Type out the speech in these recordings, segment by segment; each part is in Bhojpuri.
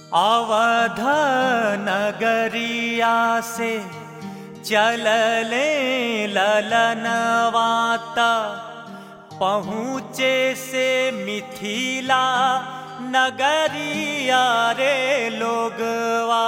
अवध नगरिया से चलले ललनवाता, पहुँचे से मिथिला नगरिया रे लोगवा।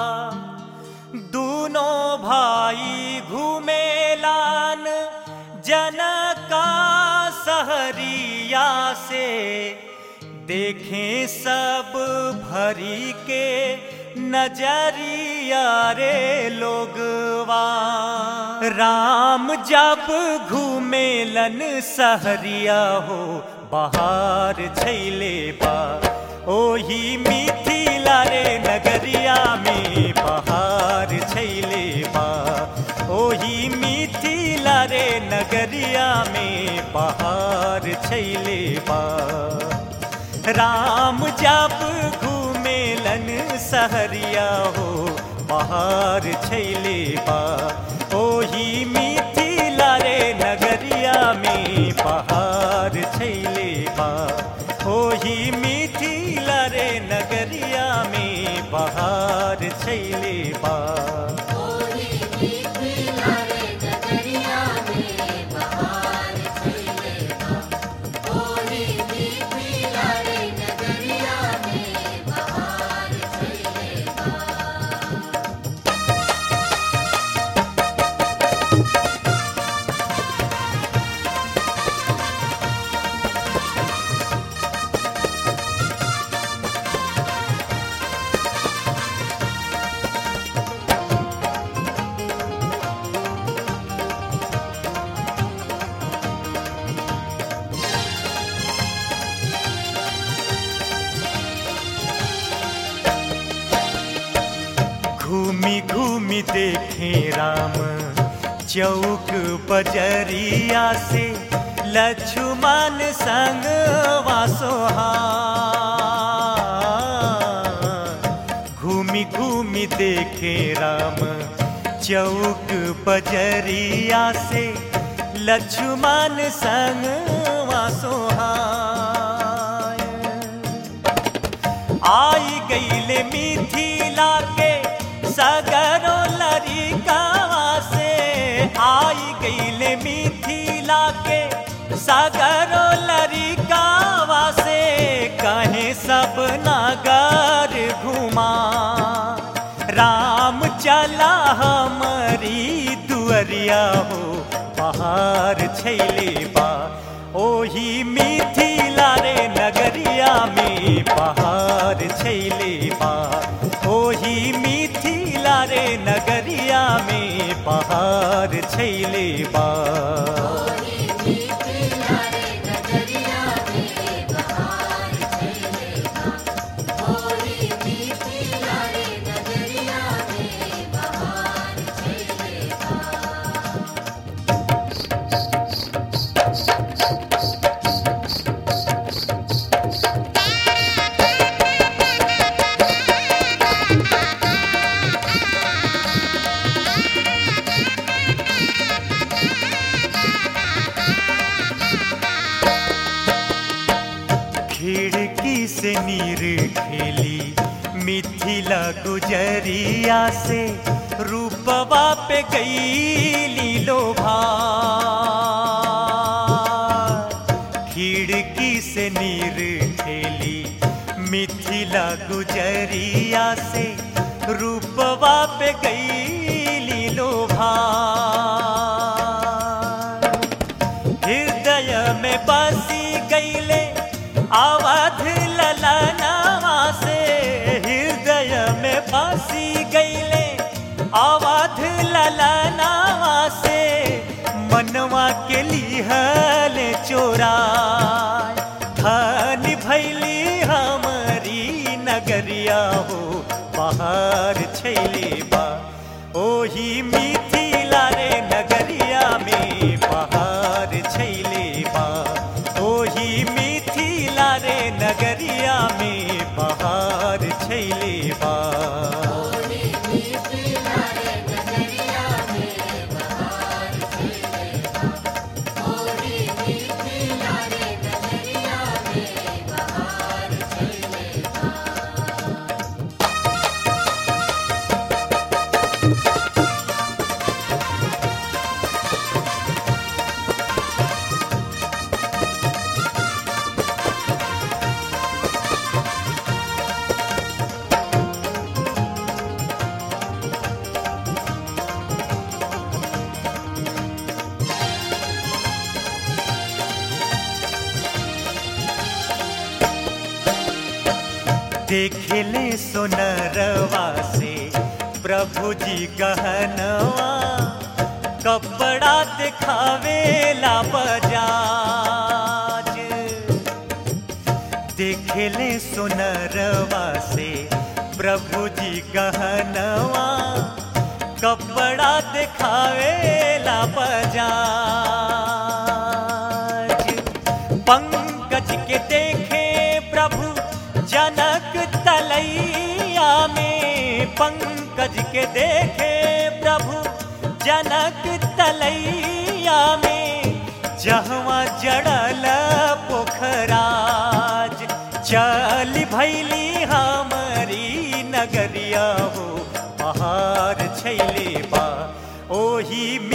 दूनों भाई घूमेलान जनका सहरिया से, देखें सब भरी के नजरिया रे लोगवा। राम जब घूमेलन सहरिया हो, बहार छैले बा ओही मिथिला रे नगरिया में, बहार छैले बा ओही मिथिला रे नगरिया में, बहार छैले बा। राम जब घूमेलन सहरिया हो, बहार छैले बा ओही मिथिला रे नगरिया में, बहार छैले बा ओही मिथिला रे नगरिया में, बहार छैले बा। घूमी घूमी देखें राम चौक बजरिया से, लक्ष्मण संग वासोहार। घूमी घूमी देखें राम चौक बजरिया से, लक्ष्मण संग वासोहार। आई गईले मिथिला के सगरो लरिकावा से, आई गईले मिथिला के सगरो लरिकावा से, कहे सब नगर घुमा। राम चला हमारी दुअरिया हो, बहार छैले बा ओही मिथिला रे नगरिया में, बहार छैले बा ओही मिथिला रे नगरिया में, बहार छैले बा। खिड़की से नीर खेली मिथिला गुजरिया से, रूपवा पे गई लोभा। खिड़की से नीर खेली मिथिला गुजरिया से, रूपवा पे गई लोभा। हृदय में बसी गईले अवध ललनवा से, हृदय में बसी गईले अवध ललनवा से, मनवा के लिहल चोरा। धन भैली हमारी नगरिया हो, बहार छैले बा ओही मिथिला रे नगरिया में, बहार छैले बा ओही मिथिला रे नगरिया में, बहार छैले बा। देखले सोनरवा से प्रभु जी गहनवा, कपड़ा दिखावेला बजाज। देखले सोनरवा से प्रभु जी गहनवा, कपड़ा दिखावेला बजाज। पंकज के देखे प्रभु जनक तलैया में, पंकज के देखे प्रभु जनक तलैया में, जहवा जड़ल पोखराज। चल भैली हमारी नगरिया हो, पहाड़ छैले बा ओही